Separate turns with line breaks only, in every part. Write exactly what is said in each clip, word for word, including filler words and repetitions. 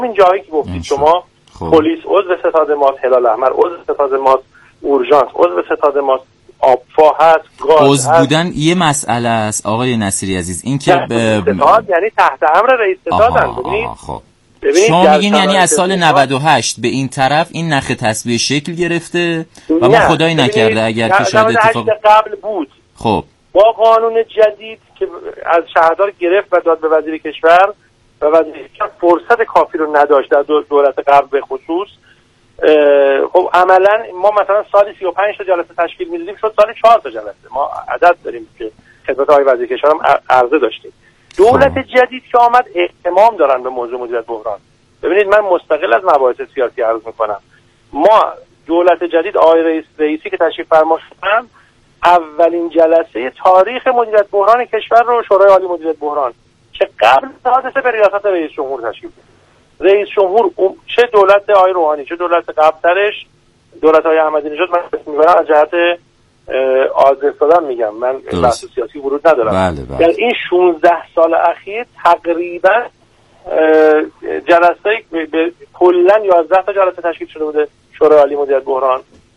همین جایی که گفتید شما خب. پلیس عضو ستاد ماست، هلال احمر عضو ستاد ماست، اورژانس عضو ستاد ماست، آبفا هست، گاز
عضو بودن یه مسئله است آقای نصیری عزیز. این که ب...
ستاد یعنی تحت امر رئیس ستادن. ببینید
خب شما میگین یعنی از سال نود و هشت به این طرف این نخ تسبیح شکل گرفته و ما خدایی نکرده اگر که شاید اتفاق
قبل بود.
خب
با قانون جدید که از شهردار گرفت و داد به وزیر کشور و وزیر کشور فرصت کافی رو نداشت در دولت قبل به خصوص، خب عملا ما مثلا سالی سی و پنج تا جلسه تشکیل میدادیم، شد سالی چهار تا جلسه. ما عدد داریم که خدمت آقای وزیر کشور هم عرضه داشتیم. دولت جدید که آمد اهتمام دارن به موضوع مدیریت بحران. ببینید من مستقل از مباحث سیاسی عرض میکنم، ما دولت جدید آقای رئیس رئیسی که تشریف فرما شدن اولین جلسه تاریخ مدیریت بحران کشور رو شورای عالی مدیریت بحران که قبل از حادثه به ریاست رئیس جمهور تشکیل داد. رئیس جمهور چه دولت آقای روحانی چه دولت قبلترش دولت آقای احمدی نژاد، من میگم از جهت آزاد دادن میگم، من بحث سیاسی ورود ندارم.
بله بله.
در این شانزده سال اخیر تقریبا جلسه کلا یازده تا جلسه تشکیل شده بوده شورای عالی مدیریت بحران.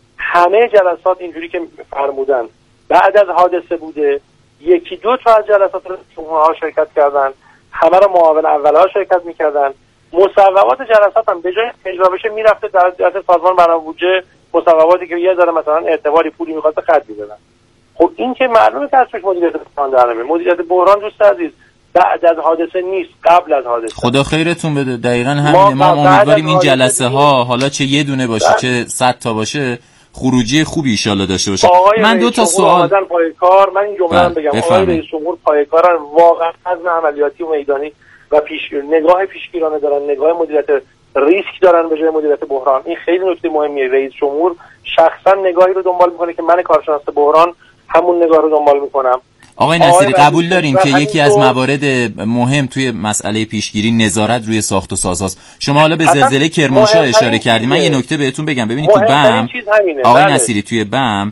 همه جلسات اینجوری که فرمودن بعد از حادثه بوده. یکی دو تا از جلسات رو جمهورها شرکت کردن، همه رو معاون اولها شرکت میکردن. مصوبات جلسات هم به جای اجرا بشه میرفته در جهت سازمان برنامه بودجه، مصوباتی که یه ذره مثلا اعتباری پولی می‌خواد خرج می‌دادن. خب این که معلومه که ازش مدیریت بحران در نمیاد. مدیریت بحران دوست عزیز بعد از حادثه نیست، قبل از حادثه.
خدا خیرتون بده. دقیقاً همین. ما امیدواریم این جلسه ها حالا چه یه دونه باشه ده. چه صد تا باشه خروجی خوبی ان شاءالله داشته باشه. من دو تا سوال
پای کار، من این جمله رو بگم، آقای رئیس جمهور پای کارن، واقعا عزم عملیاتی و میدانی و پیش نگاه پیشگیرانه دارن، نگاه مدیریت ریسک دارن به جای مدیریت بحران. این خیلی نکته مهمیه. رئیس جمهور شخصا نگاهی رو دنبال میکنه که من کارشناس بحران همون نگاه رو دنبال میکنم.
آقای نصیری قبول داریم که یکی از موارد مهم توی مسئله پیشگیری نظارت روی ساخت و سازهاست. شما حالا به زلزله کرمانشاه اشاره کردید. من یه نکته بهتون بگم. ببینید تو بم آقای بله. نصیری توی بم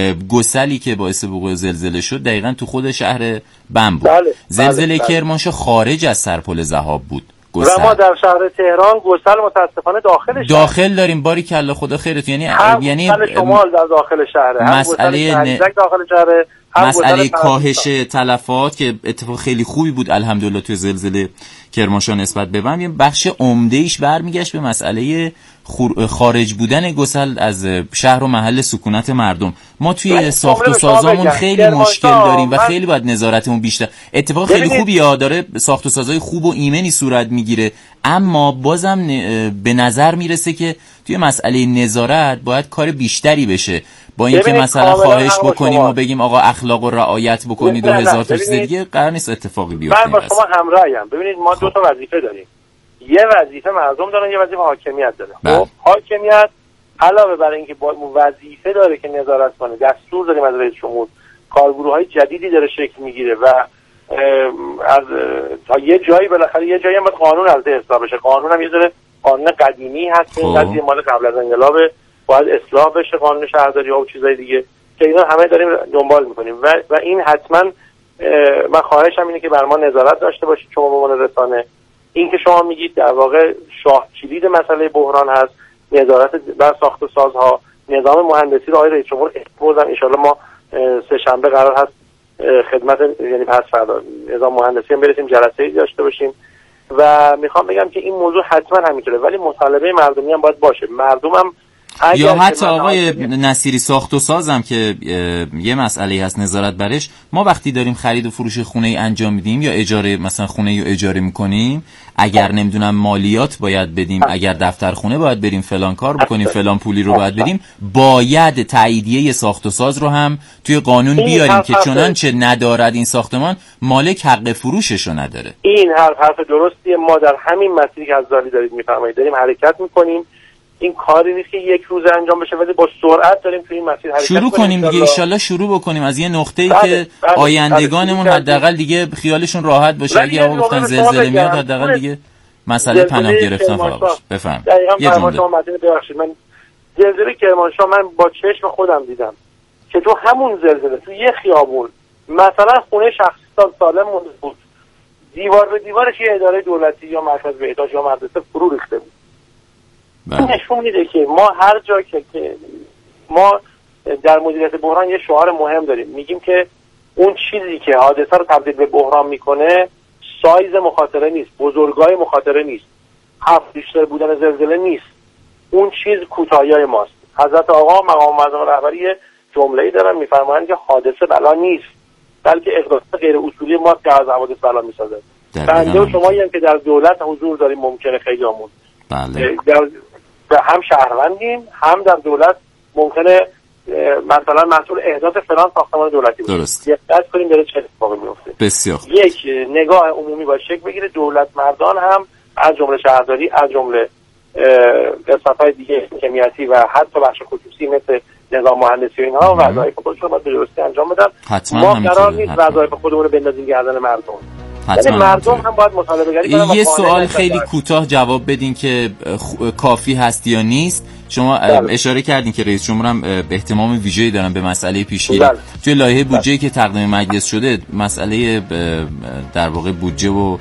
گسلی که باعث وقوع زلزله شد دقیقاً تو خود شهر بم بود. بله. زلزله بله. کرمانشاه خارج از سرپل ذهاب بود. گسل. و
ما در شهر تهران گسل متاسفانه داخل شهر
داخل داریم. باری کلا خدا خیرتون. یعنی یعنی
شمال در داخل شهره،
مسئله
ن... داخل شهره،
مسئله کاهش تلفات که اتفاق خیلی خوبی بود الحمدلله توی زلزله کرمانشاه نسبت به بم. یه بخش عمده ایش برمیگشت به مسئله خارج بودن گسل از شهر و محل سکونت مردم. ما توی ساخت و سازامون خیلی مشکل داریم و خیلی باید نظارتمون بیشتر. اتفاق خیلی خوبی ها داره، ساخت و سازای خوب و ایمنی صورت میگیره، اما بازم به نظر میرسه که توی مسئله نظارت باید کار بیشتری بشه. با اینکه مثلا خواهش بکنیم و بگیم آقا اخلاق و رعایت بکنید و هزار تا چیز دیگه، قرار نیست اتفاقی بیفته.
من با شما همراهم. ببینید ما خب. دو تا وظیفه داریم. یه وظیفه مردم دارن، یه وظیفه حاکمیت داره. خب حاکمیت علاوه بر اینکه با وظیفه داره که نظارت کنه، دستور داریم از رئیس جمهور، کارگروه‌های جدیدی داره شکل میگیره و از تا یه جایی بالاخره یه جایی هم باید قانون از اصلاح بشه. قانون هم یه ذره قانون قدیمی هست که قضیه مال قبل از انقلاب، باید اصلاح بشه قانون شهرداری ها و چیزای دیگه که اینا همه داریم دنبال میکنیم و و این حتما من خواهشم اینه که بر ما نظارت داشته باشید شما به عنوان رسانه. این که شما میگید در واقع شاه کلید مسئله بحران هست نظارت بر ساخت و سازها، نظام مهندسی رو آقای رئیس جمهور بردن. ان شاءالله ما سه شنبه قرار هست خدمت، یعنی پس فردا نظام مهندسی هم برسیم جلسه‌ای داشته باشیم و میخوام بگم که این موضوع حتما همینطوره، ولی مطالبه مردمی هم باید باشه. مردم هم
یا حتی آقای نصیری ساخت و سازم که یه مسئله هست نظارت برش. ما وقتی داریم خرید و فروش خونه ای انجام میدیم یا اجاره مثلا خونه ای رو اجاره میکنیم، اگر نمیدونم مالیات باید بدیم، اگر دفتر خونه باید بریم فلان کار بکنیم، فلان پولی رو باید بدیم، باید تاییدیه ساخت و ساز رو هم توی قانون بیاریم که چنانچه ندارد این ساختمان مالک حق فروشش رو نداره.
این حرف حرف درستیه. ما در همین مسیری که از داری دارید میفرمایید داریم حرکت میکنیم. این کاری نیست که یک روز انجام بشه، ولی با سرعت داریم توی این مسیر حرکت
شروع کنیم دیگه. ان شاءالله شروع بکنیم از یه نقطه‌ای بله، که بله، آیندگانمون بله، حداقل دیگه خیالشون راحت باشه. اگه آقا گفتن زلزله میاد حداقل دیگه مسئله پناه گرفتن فقط باشه. بفهم.
یه جمله شما متن ببخشید، من زلزله کرمانشاه من با چشم خودم دیدم که تو همون زلزله تو یه خیابون مثلا خونه شخصی سالم مونده بود، دیوار به دیوارش یه اداره دولتی یا مرکز بهداشت یا مدرسه فرو ریخته بود. این نشون میده که ما هر جا که, که ما در مدیریت بحران یه شعار مهم داریم، میگیم که اون چیزی که حادثه رو تبدیل به بحران میکنه سایز مخاطره نیست، بزرگای مخاطره نیست، هفت ریشتر بودن زلزله نیست، اون چیز کوتاهی‌های ماست. حضرت آقا مقام معظم رهبری جمله‌ای دارن میفرمایند که حادثه بلا نیست، بلکه اقدامات غیر اصولی ما که از حوادث بلا میسازه. بنده و شمایی هم که در دولت حضور داریم ممکنه خیلیامون
بله
در هم شهروندیم هم در دولت ممکنه مثلا مسئول احداث فلان ساختمان دولتی باشیم.
درست.
دقت کنیم داره چه اتفاقی میفته.
بسیار
یک نگاه عمومی باید شکل بگیره، دولت مردان هم از جمله شهرداری، از جمله قسمت‌های دیگه حکومتی و حتی بخش خصوصی مثل نظام مهندسی و اینها وظایف خودشون رو به درستی انجام بدن. ما قرار نیست وظایف خودمون رو بندازیم گردن مردم. یعنی مردم هم باید مطالبه گری کنن.
یه سوال خیلی کوتاه جواب بدین که کافی هست یا نیست. شما بله. اشاره کردین که رئیس جمهور هم اهتمام ویژه‌ای دارن به مسئله پیشگیری. بله. توی لایحه بودجه‌ای که تقدیم مجلس شده مسئله در واقع بودجه و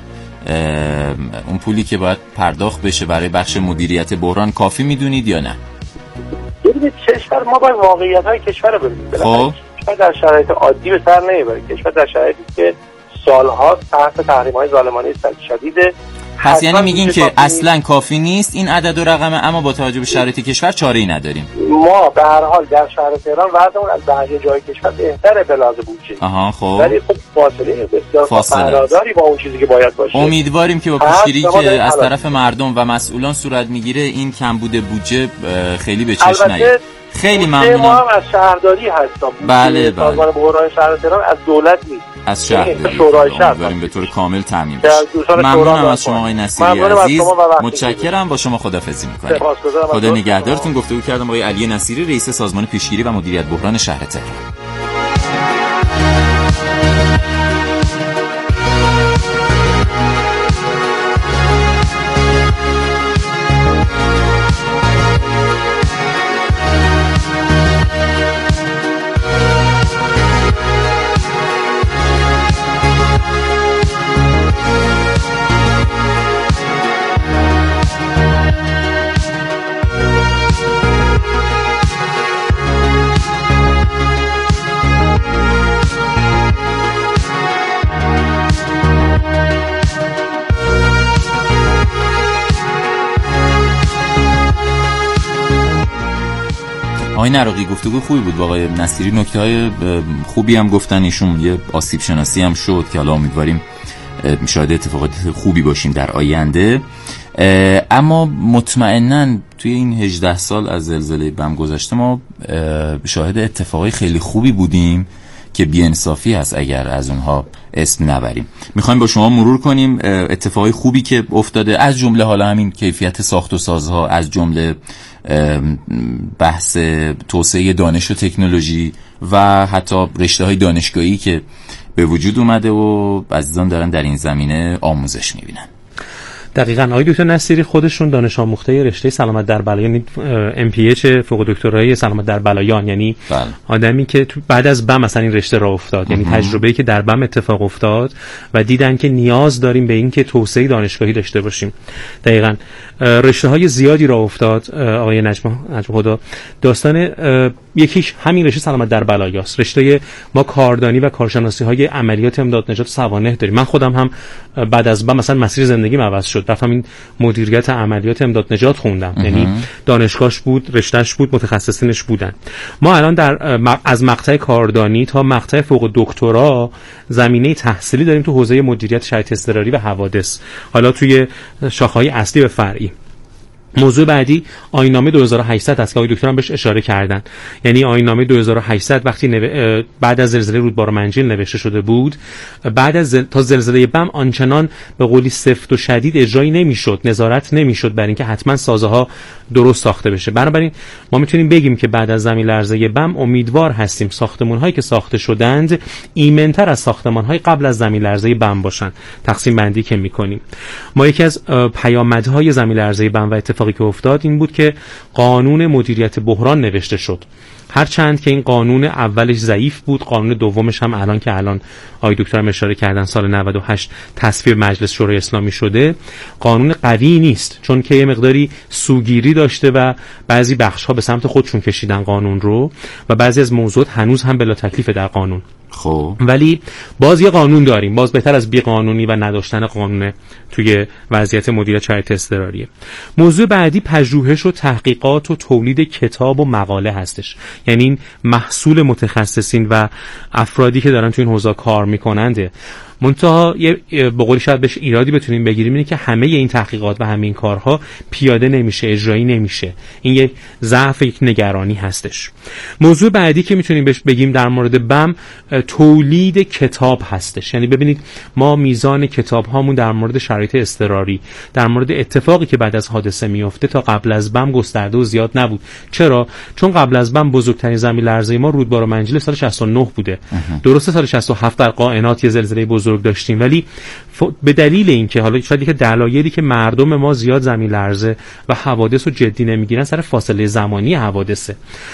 اون پولی که باید پرداخت بشه برای بخش مدیریت بحران کافی میدونید یا نه؟
ببینید کشور ما باید واقعیت‌های کشور رو ببینیم.
خب
کشور در شرایط عادی به سر نمیبره. کشور در شرایطی که سالها تحت تحریم‌های ظالمانه شدیده.
پس یعنی میگین که اصلا کافی نیست این عدد و رقم، اما با توجه به شرایط کشور چاره‌ای نداریم.
ما به هر حال در شهر تهران وضعمون از بقیه جای کشور بهتره به لحاظ بودجه.
آها خب.
ولی خب فاصله بسیار فراداری با اون چیزی که باید باشه.
امیدواریم که با پیشگیری که از طرف مردم و مسئولان صورت میگیره این کمبود بودجه خیلی به چشم نیاد. خیلی ممنونم.
ما هم از شهرداری هستم.
بله بله.
سازمان بحران شهر تهران از دولت نیست.
از شهر داریم به طور کامل تامین بشه. ممنونم از شما آقای نصیری عزیز، متشکرم. با شما خداحافظی می‌کنم. خدا نگهدارتون. گفتگو کردم آقای علی نصیری رئیس سازمان پیشگیری و مدیریت بحران شهر تهران. آقای نراقی گفتگو خوبی بود با آقای نصیری، نکته‌های خوبی هم گفتن ایشون، یه آسیب شناسی هم شد که حالا امیدواریم شاید اتفاقات خوبی باشیم در آینده. اما مطمئناً توی این هجده سال از زلزله بم گذشته ما شاهد اتفاقای خیلی خوبی بودیم که بی‌انصافی هست اگر از اونها اسم نبریم. میخوایم با شما مرور کنیم اتفاقای خوبی که افتاده، از جمله حالا همین کیفیت ساخت و سازها، از جمله بحث توسعه دانش و تکنولوژی و حتی رشته‌های دانشگاهی که به وجود اومده و عزیزان دارن در این زمینه آموزش میبینن.
دقیقاً آقای دکتر نصیری خودشون دانش آموخته رشته سلامت در بلایان، ام پی اچ فوق دکترای سلامت در بلایان، یعنی بله. آدمی که بعد از بم مثلا این رشته راه افتاد، یعنی تجربه‌ای که در بم اتفاق افتاد و دیدن که نیاز داریم به این که توسعه دانشگاهی داشته باشیم. دقیقاً رشته‌های زیادی راه افتاد آقای نجم نجم خدا. داستان یکیش همین رشته سلامت در بلایاست. رشته ما کاردانی و کارشناسی‌های عملیات امداد نجات سوانح داریم. من خودم هم بعد از بم مثلا مسیر زندگیم عوض شد، رفتم این مدیریت عملیات امداد نجات خوندم، یعنی دانشگاهش بود، رشتهش بود، متخصصینش بودن. ما الان در از مقطع کاردانی تا مقطع فوق دکترا زمینه تحصیلی داریم تو حوزه مدیریت شرایط اضطراری و حوادث، حالا توی شاخه‌های اصلی و فرعی. موضوع بعدی آیین‌نامه دو هزار و هشتصد است که آقای دکتر هم بهش اشاره کردن. یعنی آیین‌نامه دو هزار و هشتصد وقتی نو... بعد از زلزله رودبار منجیل نوشته شده بود، بعد از زل... تا زلزله بم آنچنان به قولی سفت و شدید اجرایی نمی‌شد، نظارت نمی‌شد بر اینکه حتما سازه‌ها درست ساخته بشه. بنابراین ما میتونیم بگیم که بعد از زمین لرزه بم امیدوار هستیم ساختمان‌هایی که ساخته شدند ایمن‌تر از ساختمان‌های قبل از زمین لرزه بم باشن. تقسیم بندی که می‌کنیم، ما یکی از پیامدهای زمین لرزه بم و اتفاق اتفاقی که افتاد این بود که قانون مدیریت بحران نوشته شد. هرچند که این قانون اولش ضعیف بود، قانون دومش هم الان که الان آقای دکتر هم اشاره کردن سال نود و هشت تصویب مجلس شورای اسلامی شده، قانون قوی نیست، چون که یه مقداری سوگیری داشته و بعضی بخش‌ها به سمت خودشون کشیدن قانون رو و بعضی از موضوعات هنوز هم بلا تکلیف در قانون.
خب
ولی باز یه قانون داریم، باز بهتر از بی قانونی و نداشتن قانون توی وضعیت مدیریت شرایط اضطراریه. موضوع بعدی پژوهش و تحقیقات و تولید کتاب و مقاله هستش، یعنی این محصول متخصصین و افرادی که دارن توی این حوزه کار میکننده. منتها یه به قولی شاید بهش ایرادی بتونیم بگیریم اینه که همه این تحقیقات و همه این کارها پیاده نمیشه، اجرایی نمیشه. این یک ضعف، یک نگرانی هستش. موضوع بعدی که میتونیم بهش بگیم در مورد بم تولید کتاب هستش. یعنی ببینید ما میزان کتاب هامون در مورد شرایط اضطراری، در مورد اتفاقی که بعد از حادثه میفته تا قبل از بم گسترده و زیاد نبود. چرا؟ چون قبل از بم بزرگترین زمین لرزه ما رودبار و منجیل سال شصت و نه بوده. درسته سال شصت و هفت در قائنات یه زلزله بزرگ داشتیم، ولی ف... به دلیل اینکه حالا شاید که دلایلی که مردم ما زیاد زمین لرزه و حوادث رو جدی نمیگیرن سر فاصله زمانی حوادثه،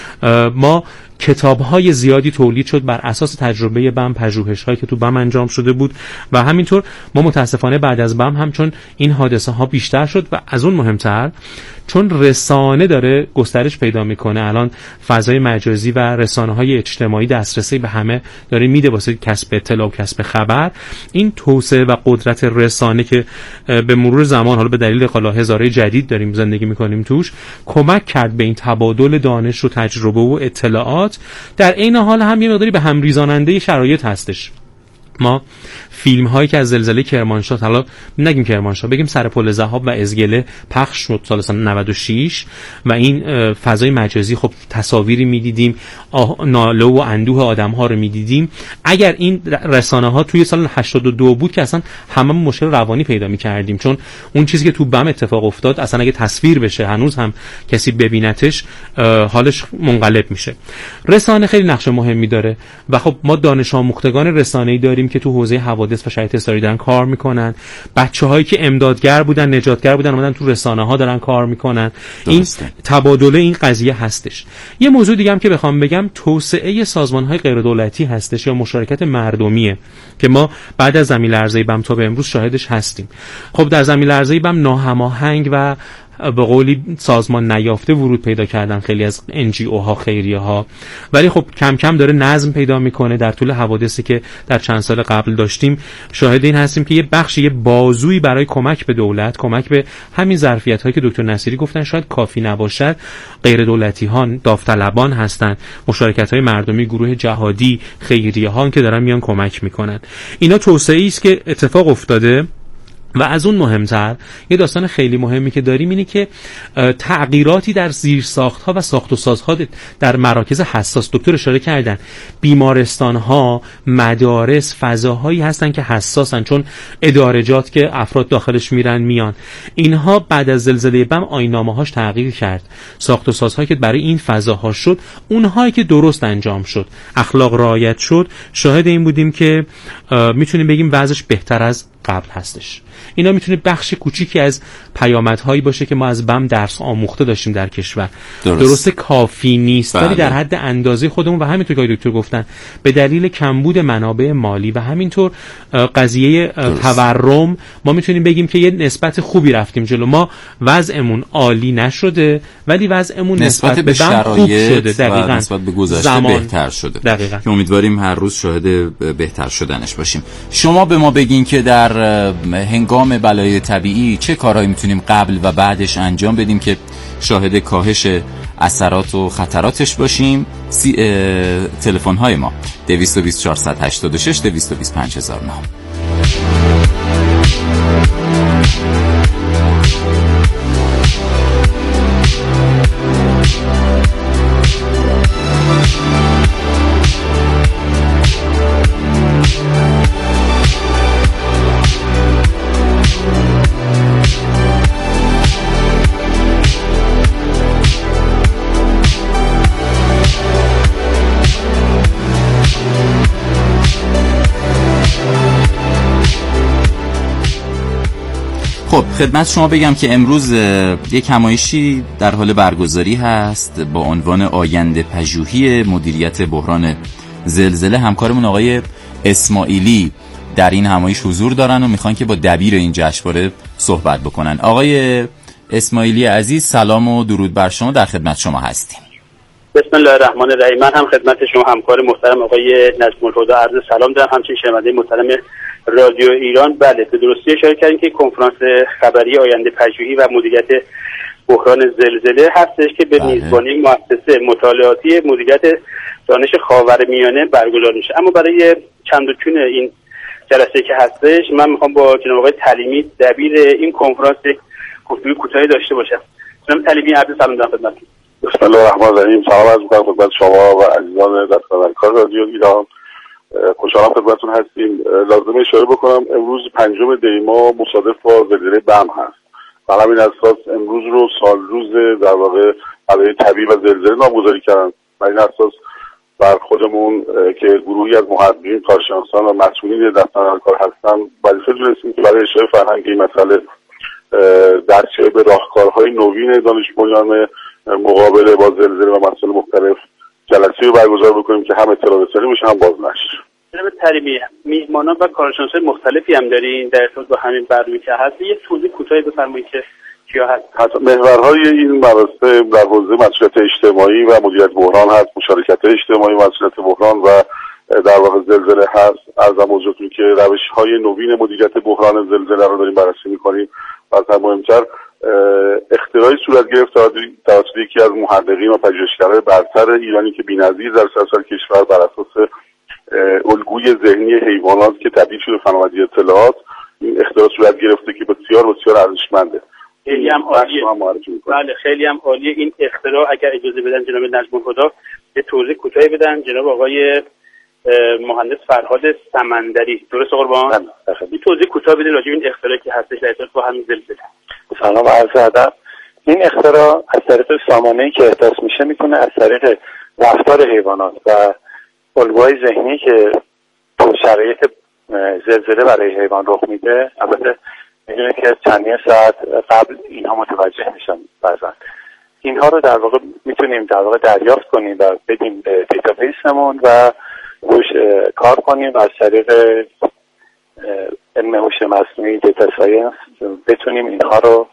ما کتاب‌های زیادی تولید شد بر اساس تجربه بم، پژوهش‌هایی که تو بم انجام شده بود و همینطور ما متاسفانه بعد از بم هم چون این حادثه ها بیشتر شد و از اون مهمتر چون رسانه داره گسترش پیدا میکنه، الان فضای مجازی و رسانه‌های اجتماعی دسترسی به همه داره میده واسه کسب اطلاع و کسب خبر، این توسعه و قدرت رسانه که به مرور زمان حالا به دلیل حالا هزاره جدید داریم زندگی میکنیم توش کمک کرد به این تبادل دانش و تجربه و اطلاعات، در عین حال هم یه مقداری به هم ریزاننده شرایط هستش. ما فیلم هایی که از زلزله کرمانشاه، حالا نگیم کرمانشاه بگیم سرپل ذهاب و ازگله پخش شد سال نود و شش و این فضای مجازی خب تصاویری میدیدیم، ناله و اندوه آدم ها رو میدیدیم. اگر این رسانه ها توی سال هشتاد و دو بود که اصلا همه مشکل روانی پیدا میکردیم، چون اون چیزی که تو بم اتفاق افتاد اصلا اگه تصویر بشه هنوز هم کسی ببینتش حالش منقلب میشه. رسانه خیلی نقش مهمی داره و خب ما دانش آموختگان رسانه‌ای داریم که تو حوزه حوادث و شرایط اضطراری دارن کار میکنن، بچه‌هایی که امدادگر بودن، نجاتگر بودن، اومدن تو رسانه‌ها دارن کار میکنن. این تبادل این قضیه هستش. یه موضوع دیگه هم که بخوام بگم توسعه سازمان‌های غیر دولتی هستش یا مشارکت مردمیه که ما بعد از زمین لرزه بم تا به امروز شاهدش هستیم. خب در زمین لرزه بم ناهماهنگ و به قولی سازمان نیافته ورود پیدا کردن خیلی از ان جی او ها، خیریه ها، ولی خب کم کم داره نظم پیدا میکنه. در طول حوادثی که در چند سال قبل داشتیم شاهد این هستیم که یه بخشی، یه بازویی برای کمک به دولت، کمک به همین ظرفیت هایی که دکتر نصیری گفتن شاید کافی نباشد، غیر دولتی ها، داوطلبان هستن، مشارکت های مردمی، گروه جهادی، خیریه ها که دارن میان کمک میکنن. اینا توسعه‌ای است که اتفاق افتاده. و از اون مهمتر یه داستان خیلی مهمی که داریم اینه که تغییراتی در زیرساخت‌ها و ساخت و سازها در مراکز حساس، دکتر اشاره کردن، بیمارستان‌ها، مدارس، فضاهایی هستن که حساسن، چون ادارجات که افراد داخلش میرن میان، اینها بعد از زلزله بم آیین‌نامه‌هاش تغییر کرد. ساخت و سازهایی که برای این فضاها شد، اونهایی که درست انجام شد، اخلاق رعایت شد، شاهد این بودیم که میتونیم بگیم وضعش بهتر از قبل هستش. اینا میتونه بخش کوچیکی از پیامدهایی باشه که ما از بم درس آموخته داشتیم در کشور. درست, درست کافی نیست، ولی در حد اندازه خودمون و همینطور که دکتر گفتن به دلیل کمبود منابع مالی و همینطور قضیه درست. تورم ما میتونیم بگیم که یه نسبت خوبی رفتیم جلو. ما وضعمون عالی نشده ولی وضعمون نسبت, نسبت به شرایط
و نسبت به گذشته زمان. بهتر شده
دقیقاً.
که امیدواریم هر روز شاهد بهتر شدنش باشیم. شما به ما بگین که در هنگام بلای طبیعی چه کارهایی میتونیم قبل و بعدش انجام بدیم که شاهد کاهش اثرات و خطراتش باشیم. سی... تلفن های ما دویست و بیست چهارصد و هشتاد و شش دویست و بیست پنج هزار و نه. خدمت شما بگم که امروز یک همایشی در حال برگزاری هست با عنوان آینده پژوهی مدیریت بحران زلزله. همکارمون آقای اسماعیلی در این همایش حضور دارن و میخوان که با دبیر این جشنواره صحبت بکنن. آقای اسماعیلی عزیز، سلام و درود بر شما، در خدمت شما هستیم.
بسم الله الرحمن الرحیم. من هم خدمت شما همکار محترم آقای نجم الهدی عرض سلام دارم، همچنین شنونده محترم رادیو ایران. بله، به درستی اشاره کردین که کنفرانس خبری آینده پژوهی و مدیریت بحران زلزله هستش که به میزبانی مؤسسه مطالعاتی مدیریت دانش خاورمیانه برگزار میشه. اما برای چند و چون این جلسه که هستش، من میخوام با جناب آقای تلیمی دبیر این کنفرانس گفتگوی کوتاهی داشته باشم. جناب تلیمی، عرض سلام دارم خدمتتون.
بسم الله الرحمن الرحیم. سلام عرض می‌کنم خدمت شما و عزیزان در خدمتکار رادیو ایران. خوشحالم خدمتتون هستیم. لازم اشاره بکنم امروز پنجم دی ماه مصادف با زلزله بم هست. و همین اساس امروز رو سال روز در واقع برای طبیعی و زلزله نامگذاری کردن. و این اساس بر خودمون که گروهی از محققین، کارشناسان و مسئولین دفتر کار هستن وظیفه دونستیم که برای اشاره فرهنگی مسئله دستیابی به راهکارهای نوین دانش بنیان مقابله با زلزله و مسائل مختلف جلسه رو برگزار بکنیم که هم اطلاع رسانی بشه هم بازنشر.
جناب تلیمی، میهمانان و کارشناسان مختلفی هم دارین در ارتباط با همین برنامه که هست. یه توضیح کوتاهی بفرمایید که کیا هست؟
محورهای این مراسم در حوزه مسئولیت اجتماعی و مدیریت بحران هست، مشارکت اجتماعی و مسئولیت بحران و در واقع زلزله هست. عرضم حضورتون که روش‌های نوین مدیریت بحران زلزله رو داریم بررسی می‌کنیم و از مهمتر اختراعی صورت گرفت توسط یکی از محققین و پژوهشگران برتر ایرانی که بی‌نظیر در سراسر کشور بر اساس الگوی ذهنی حیوانات که تبدیل شده فناوری اطلاعات. این اختراع صورت گرفته که بسیار بسیار ارزشمنده.
خیلی هم عالیه. بله، خیلی هم عالیه این اختراع. اگر اجازه بدن جناب نجم الهدی یه توضیح کوتاهی بدن. جناب آقای مهندس فرهاد سمندری، درست قربان؟ این توضیح کوتاه بدین راجع به این اختراعی که هستش در ارتباط با همین زلزله.
سلام و عرض ادب. این اختراع از طریق سامانه‌ای که احداث میشه میتونه از طریق رفتار حیوانات و الگوهای ذهنی که تو شرایط زلزله برای حیوان رخ میده، البته میدونه که چندین ساعت قبل اینها متوجه میشن، بعضا اینها رو در واقع میتونیم در واقع دریافت کنیم و بدیم به دیتابیسمون و روش کار کنیم و از طریق علم هوش مصنوعی دیتا ساینس بتونیم اینها رو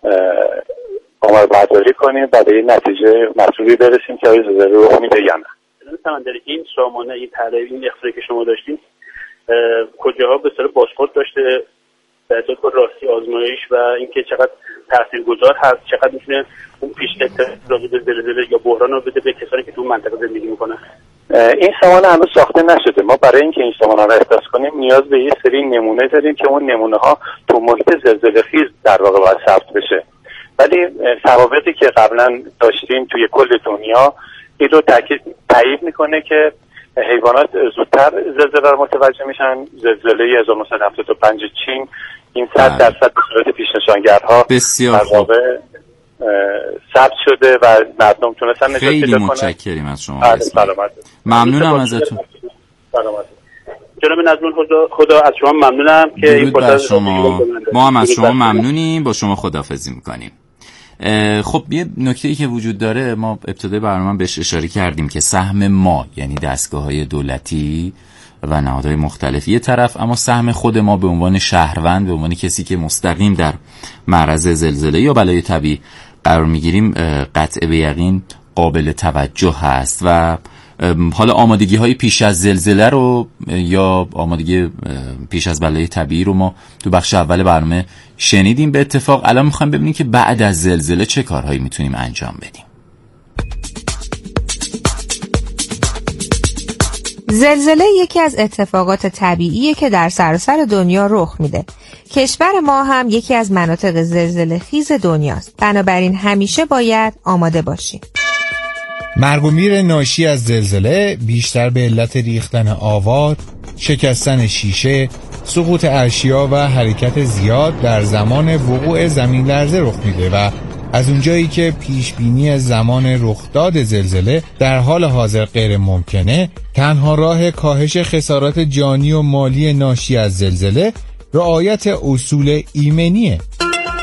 آمار برداری کنیم و به این نتیجه مطلوبی برسیم که آیا زلزله رخ میده یا نه.
سمندری، این سامانه، این طراحی، این اختراعی که شما داشتین کجاها به صورت بازخورد داشته در ارتباط با راستی آزمایش و اینکه چقدر تاثیرگذار هست، چقدر میتونه اون پیش اطلاعات به زلزله یا بحران رو بده به کسانی که تو منطقه زندگی میکنن؟
این سامانه هنوز ساخته نشده. ما برای اینکه این سامانه رو احداث کنیم نیاز به یه سری نمونه داریم که اون نمونه ها تو محیط زلزله خیز در واقع باید ثبت بشه. ولی ثوابتی که قبلا داشتیم توی کل دنیا این رو تاکید تایید میکنه که حیوانات زودتر زلزله رو متوجه میشن. زلزله هزار و نهصد و هفتاد و پنج چین این صد درصد به صورت پیشنشانگرها
بسیار خوب
ثبت شده و مردم تونستن نجات پیدا
کنن. خیلی متشکریم از شما. ممنونم ازتون.
سلامت. جناب نجم الهدی، خدا از شما ممنونم که این
فرصت شما. ما هم از شما ممنونیم. با شما خداحافظی میکنیم. خب یه نکته‌ای که وجود داره، ما ابتدای برنامه بهش اشاره کردیم که سهم ما، یعنی دستگاه‌های دولتی و نهادهای مختلف یه طرف، اما سهم خود ما به عنوان شهروند، به عنوان کسی که مستقیم در معرض زلزله یا بلای طبیعی قرار میگیریم، قطع به یقین قابل توجه هست. و حالا آمادگی های پیش از زلزله رو یا آمادگی پیش از بلای طبیعی رو ما تو بخش اول برنامه شنیدیم به اتفاق. الان میخوایم ببینیم که بعد از زلزله چه کارهایی میتونیم انجام بدیم.
زلزله یکی از اتفاقات طبیعیه که در سراسر دنیا رخ میده. کشور ما هم یکی از مناطق زلزله خیز دنیاست. بنابراین همیشه باید آماده باشیم.
مرگ و میر ناشی از زلزله بیشتر به علت ریختن آوار، شکستن شیشه، سقوط ارشیا و حرکت زیاد در زمان وقوع زمین لرزه رخ میده و از اونجایی که پیش بینی زمان رخداد زلزله در حال حاضر غیر ممکنه، تنها راه کاهش خسارات جانی و مالی ناشی از زلزله رعایت اصول ایمنیه.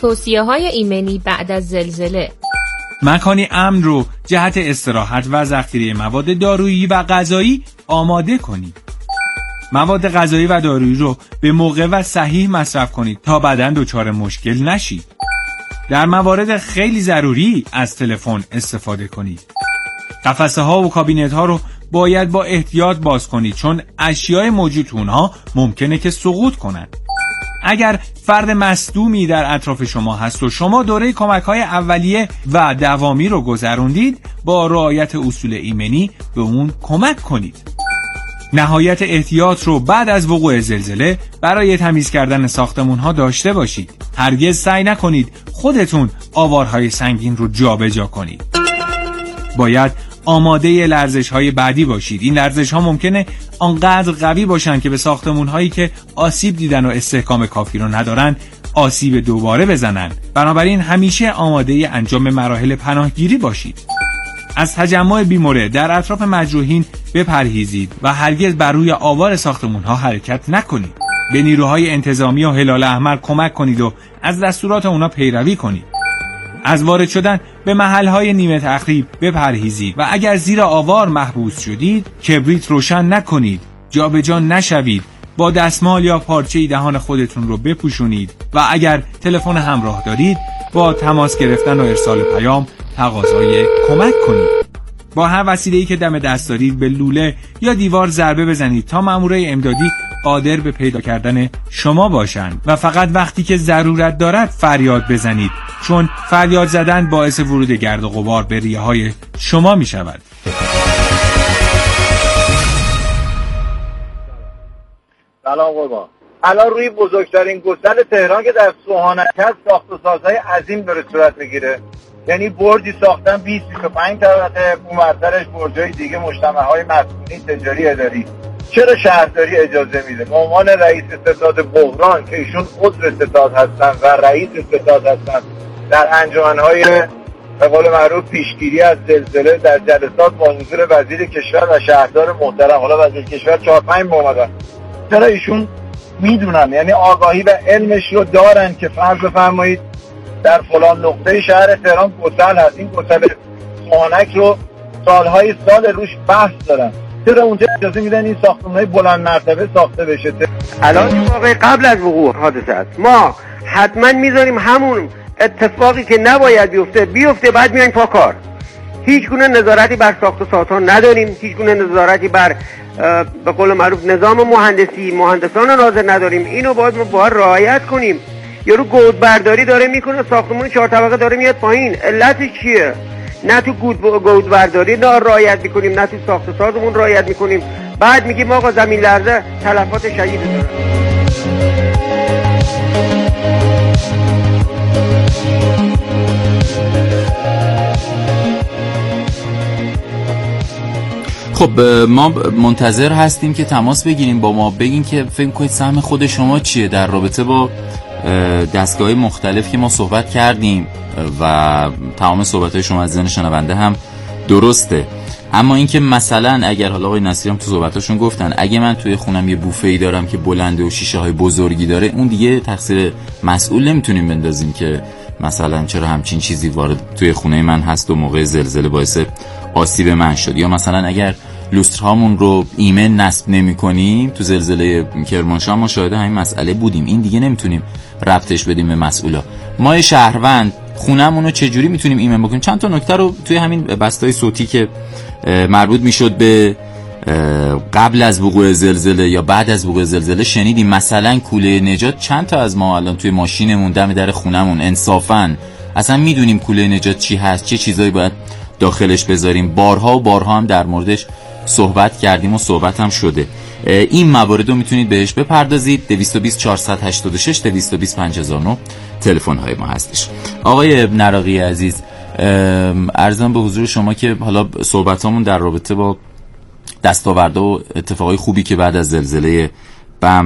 توصیه‌های ایمنی بعد از زلزله.
مکانی امن رو جهت استراحت و ذخیره مواد دارویی و غذایی آماده کنید. مواد غذایی و دارویی رو به موقع و صحیح مصرف کنید تا بعداً دچار مشکل نشید. در موارد خیلی ضروری از تلفن استفاده کنید. قفسه ها و کابینت ها رو باید با احتیاط باز کنید چون اشیاء موجود تو اونها ممکنه که سقوط کنند. اگر فرد مصدومی در اطراف شما هست و شما دوره کمک‌های اولیه و دوامی رو گذروندید، با رعایت اصول ایمنی به اون کمک کنید. نهایت احتیاط رو بعد از وقوع زلزله برای تمیز کردن ساختمان‌ها داشته باشید. هرگز سعی نکنید خودتون آوارهای سنگین رو جابجا کنید. باید آماده لرزش‌های بعدی باشید. این لرزش‌ها ممکنه آنقدر قوی باشن که به ساختمان‌هایی که آسیب دیدن و استحکام کافی رو ندارن آسیب دوباره بزنن. بنابراین همیشه آماده انجام مراحل پناهگیری باشید. از تجمع بیمورد در اطراف مجروحین بپرهیزید و هرگز بر روی آوار ساختمان‌ها حرکت نکنید. به نیروهای انتظامی و هلال احمر کمک کنید و از دستورات اونا پیروی کنید. از وارد شدن به محلهای نیمه تخریب بپرهیزید و اگر زیر آوار محبوس شدید کبریت روشن نکنید. جا به جا نشوید. با دستمال یا پارچه‌ای دهان خودتون رو بپوشونید و اگر تلفن همراه دارید با تماس گرفتن و ارسال پیام تقاضای کمک کنید. با هر وسیله‌ای که دم دست دارید به لوله یا دیوار ضربه بزنید تا مامورای امدادی قادر به پیدا کردن شما باشند و فقط وقتی که ضرورت دارد فریاد بزنید چون فریاد زدن باعث ورود گرد و غبار به ریه‌های شما می شود.
سلام قربان. الان روی بزرگترین گسل تهران که در سوهانک هست ساخت و سازهای عظیم داره صورت میگیره. یعنی برجی ساختن بیست بیست و پنج طبقه، اونورترش برجای دیگه مجتمع‌های مسکونی تجاری اداری. چرا شهرداری اجازه میده؟ به عنوان رئیس ستاد بحران که ایشون عضو ستاد هستن و رئیس ستاد هستن در انجمن‌های به قول معروف پیشگیری از زلزله در جلسات با حضور وزیر کشور و شهردار محترم، حالا وزیر کشور چهار پنج بار اومدن، چرا ایشون میدونن یعنی آگاهی و علمش رو دارن که فرض بفرمایید در فلان نقطه شهر تهران گسل هست، این گسل سوهانک رو سالهای سال روش بحث دارن، چرا اونجا اجازه میدن این ساختمان‌های بلند مرتبه ساخته بشه؟
الان این واقعا قبل از وقوع حادثه است. ما حتما میذاریم همون اتفاقی که نباید بیفته بیفته، بعد میایم پا کار. هیچ گونه نظارتی بر ساخت و سازها نداریم، هیچ گونه نظارتی بر به قول معروف نظام مهندسی، مهندسان ناظر نداریم. اینو باید ما باید رعایت کنیم. یارو گود برداری داره میکنه، ساختمون چهار طبقه داره میاد پایین. علتش چیه؟ نه تو گود برداری نه رعایت میکنیم، نه تو ساخت و سازمون رعایت میکنیم. بعد میگیم آقا زمین لرزه تلفات شدید داره.
خب ما منتظر هستیم که تماس بگیریم با ما، بگین که فکر کنید سهم خود شما چیه در رابطه با دستگاه‌های مختلف که ما صحبت کردیم و تمام صحبت‌های شما از ذهن شنونده هم درسته. اما اینکه مثلا اگر حالا آقای نصیری هم تو صحبتاشون گفتن اگه من توی خونم یه بوفه‌ای دارم که بلنده و شیشه‌های بزرگی داره، اون دیگه تقصیر مسئول نمیتونیم بندازیم که مثلا چرا همچین چیزی وارد توی خونه من هست و موقع زلزله باعث آسیب من شد. یا مثلا اگر لوسترهامون رو ایمن نصب نمی کنیم، تو زلزله کرمانشاه ما شاهد همین مسئله بودیم، این دیگه نمیتونیم ربطش بدیم به مسئولا. ما شهروند خونمون رو چجوری میتونیم ایمن بکنیم؟ چند تا نکته رو توی همین بستای صوتی که مربوط میشد به قبل از وقوع زلزله یا بعد از وقوع زلزله شنیدیم. مثلا کوله نجات، چند تا از ما الان توی ماشینمون دم در خونمون انصافاً اصلا میدونیم کوله نجات چی هست، چه چیزایی باید داخلش بذاریم. بارها و بارها هم در موردش صحبت کردیم و صحبت هم شده. این موارد رو میتونید بهش بپردازید. دویست و بیست چهارصد و هشتاد و شش دویست و بیست پنج هزار و نه تلفن های ما هستش. آقای نراقی عزیز، عرضم به حضور شما که حالا صحبتامون در رابطه با دستاورده و اتفاقای خوبی که بعد از زلزله بم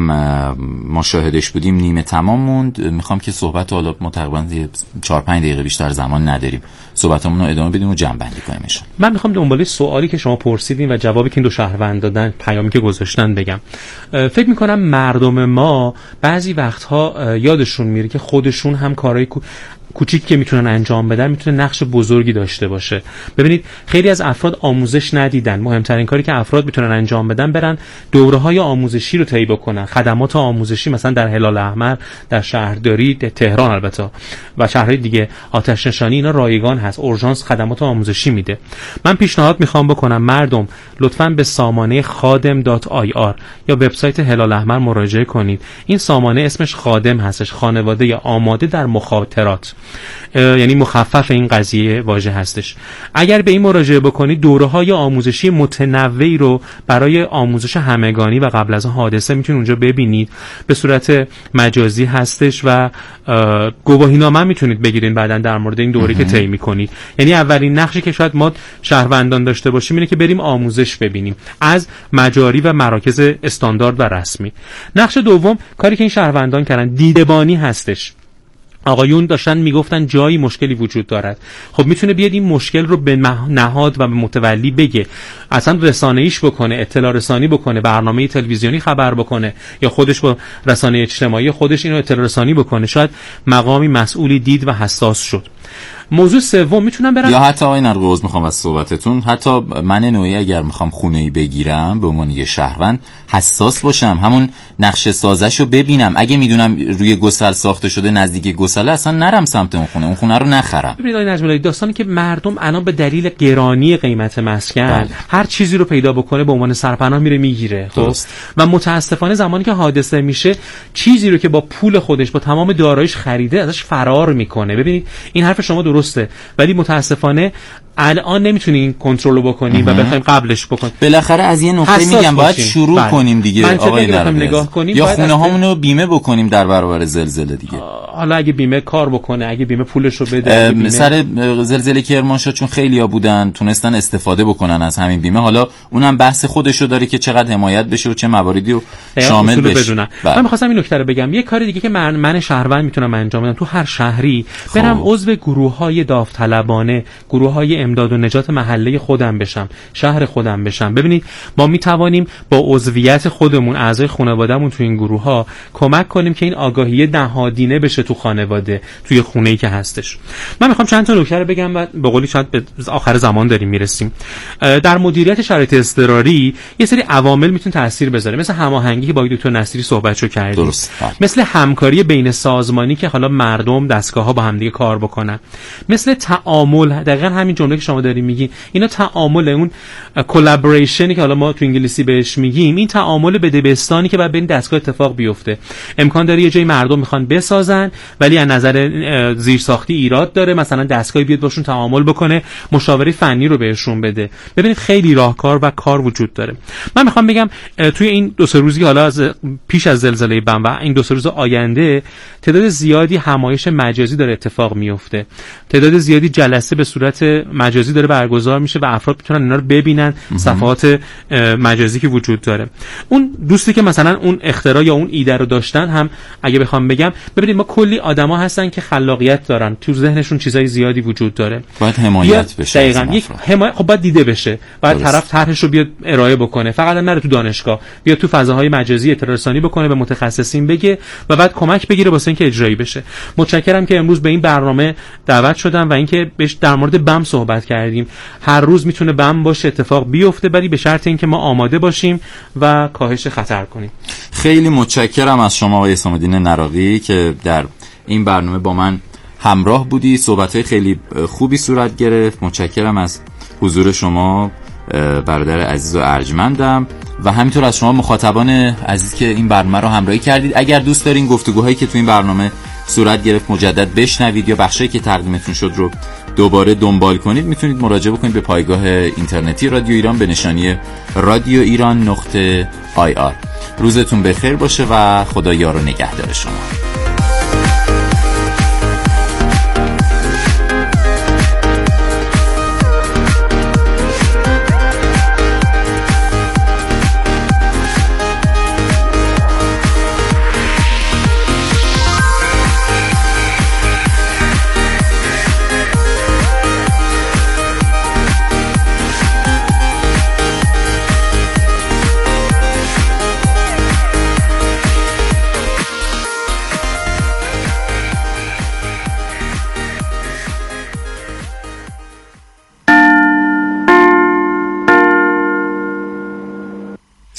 ما شاهدش بودیم نیمه تمام موند. میخوام که صحبت حالا ما تقریبا چهار پنج دقیقه بیشتر زمان نداریم، صحبتمون رو ادامه بدیم و جمع بندی کنیمشون.
من میخوام دنباله سوالی که شما پرسیدین و جوابی که این دو شهروند دادن، پیامی که گذاشتن بگم. فکر میکنم مردم ما بعضی وقتها یادشون میره که خودشون هم کارهای کوچیکی که میتونن انجام بدن میتونه نقش بزرگی داشته باشه. ببینید خیلی از افراد آموزش ندیدن. مهمترین کاری که افراد میتونن انجام بدن برن دوره‌های آموزشی رو طی بکنن. خدمات آموزشی مثلا در هلال احمر، در شهرداری تهران البته و شهرهای دیگه آتش نشانی اینا رایگان هست. اورژانس خدمات آموزشی میده. من پیشنهاد میخوام بکنم مردم لطفاً به سامانه خادم دات آی آر یا وبسایت هلال احمر مراجعه کنید. این سامانه اسمش خادم هستش، خانواده یا آماده در مخاطرات، یعنی مخفف این قضیه واژه هستش. اگر به این مراجعه بکنید دوره‌های آموزشی متنوعی رو برای آموزش همگانی و قبل از حادثه میتونید اونجا ببینید. به صورت مجازی هستش و گواهینامه میتونید بگیرین بعداً در مورد این دوره که طی می‌کنید. یعنی اولین نقشی که شاید ما شهروندان داشته باشیم اینه که بریم آموزش ببینیم از مجاری و مراکز استاندارد و رسمی. نقش دوم کاری که این شهروندان کردن دیدبانی هستش. آقایون داشتن میگفتن جایی مشکلی وجود دارد. خب میتونه بیاد این مشکل رو به نهاد و به متولی بگه، اصلا رسانه‌ایش بکنه، اطلاع رسانی بکنه، برنامه تلویزیونی خبر بکنه یا خودش با رسانه اجتماعی خودش اینو اطلاع رسانی بکنه. شاید مقامی مسئولی دید و حساس شد. موضوع سوم میتونم برم
یا حتی آقای نرگوز میخوام از صحبتتون، حتی من نوعی اگر میخوام خونه‌ای بگیرم به عنوان یه شهروند حساس باشم، همون نقشه سازشو ببینم. اگه میدونم روی گسل ساخته شده نزدیک گسله اصلا نرم سمت اون خونه، اون خونه رو نخرم.
ببینید آقای نجم، داستانی که مردم الان به دلیل گرانی قیمت مسکن بله. هر چیزی رو پیدا بکنه به عنوان سرپناه میره میگیره. خب و متاسفانه زمانی که حادثه میشه چیزی رو که با پول خودش با تمام داراییش خریده ازش فرار میکنه. ببینید این حرف شما درسته، ولی متاسفانه الان نمیتونین کنترل بکنین و بخوایم قبلش بکنیم.
بالاخره از یه نقطه میگم باید شروع بله. کنیم دیگه آقای
نگاه کنیم
یا خونه هامون رو بیمه بکنیم در برابر زلزله دیگه.
حالا اگه بیمه کار بکنه، اگه بیمه پولش رو بده، بیمه...
سر زلزله کرمانشاه چون خیلیا بودن تونستن استفاده بکنن از همین بیمه. حالا اونم بحث خودشو داره که چقدر حمایت بشه و چه مواردی رو شامل بشه.
من می‌خواستم این نکته رو بگم. یه کار دیگه که من من شهروند میتونم انجام بدم تو هر شهری خب. برم عضو گروه‌های داوطلبانه، گروه‌های امداد و نجات محله خودم بشم، شهر خودم بشم. ببینید ما می توانیم با عضویت خودمون، اعضای خانوادهمون تو این گروه ها کمک کنیم که این آگاهی نهادینه بشه تو خانواده، توی خونه‌ای که هستش. من میخوام چند تا نکته رو بگم و به قولی شاید به آخر زمان داریم میرسیم. در مدیریت شرایط اضطراری یه سری عوامل میتونه تاثیر بذاره، مثل هماهنگی که با دکتر نصیری صحبتشو کردیم، درست. مثل همکاری بین سازمانی که حالا مردم، دستگاه‌ها با هم دیگه کار بکنن، مثل تعامل. دقیقاً همین جمله که شما داریم میگین، اینا تعامل، اون کلابریشنی که حالا ما تو انگلیسی بهش میگیم، این تعامل بدبستانی که بعد بین دستگاه اتفاق بیفته. امکان داره یه جای مردم میخوان بسازن ولی از نظر زیرساختی ایراد داره، مثلا دستگاهی بیاد باشون تعامل بکنه، مشاوره فنی رو بهشون بده. ببینید خیلی راهکار و کار وجود داره. من میخوام بگم توی این دو سه روزی حالا از پیش از زلزله بم و این دو سه روز آینده تعداد زیادی همایش مجازی داره اتفاق میفته. تعداد زیادی جلسه به صورت مجازی داره برگزار میشه و افراد میتونن اینا رو ببینن، صفحات مجازی که وجود داره. اون دوستی که مثلا اون اختراع یا اون ایده رو داشتن هم اگه بخوام بگم، ببینید ما کلی آدما هستن که خلاقیت دارن، تو ذهنشون چیزای زیادی وجود داره،
باید حمایت بشه.
دقیقاً یک حمایت خب باید دیده بشه، باید درست. طرف طرحش رو بیاد ارائه بکنه، فقط نره تو دانشگاه، بیاد تو فضاهای مجازی اطلاع رسانی بکنه، به متخصصین بگه و بعد کمک بگیره واسه اینکه اجرایی بشه. متشکرم که امروز به این برنامه دعوت شدم و اینکه بهش در مورد بم صحبت کردیم. هر روز میتونه بم باشه، اتفاق بیفته، ولی به شرط اینکه ما آماده باشیم و کاهش خطر کنیم.
خیلی متشکرم از شما آقای اسام الدین نراقی که در این برنامه با من همراه بودی. صحبت‌های خیلی خوبی صورت گرفت. متشکرم از حضور شما برادر عزیز و ارجمندم و همینطور از شما مخاطبان عزیز که این برنامه رو همراهی کردید. اگر دوست دارین گفتگوهایی که تو این برنامه صورت گرفت مجدد بشنوید یا بخشی که تقدیمتون شد رو دوباره دنبال کنید، میتونید مراجعه بکنید به پایگاه اینترنتی رادیو ایران به نشانی رادیو ایران نقطه آی آر. روزتون بخیر باشه و خدا یار و نگهدار شما.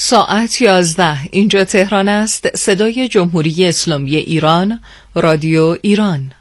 ساعت یازده، اینجا تهران است. صدای جمهوری اسلامی ایران، رادیو ایران.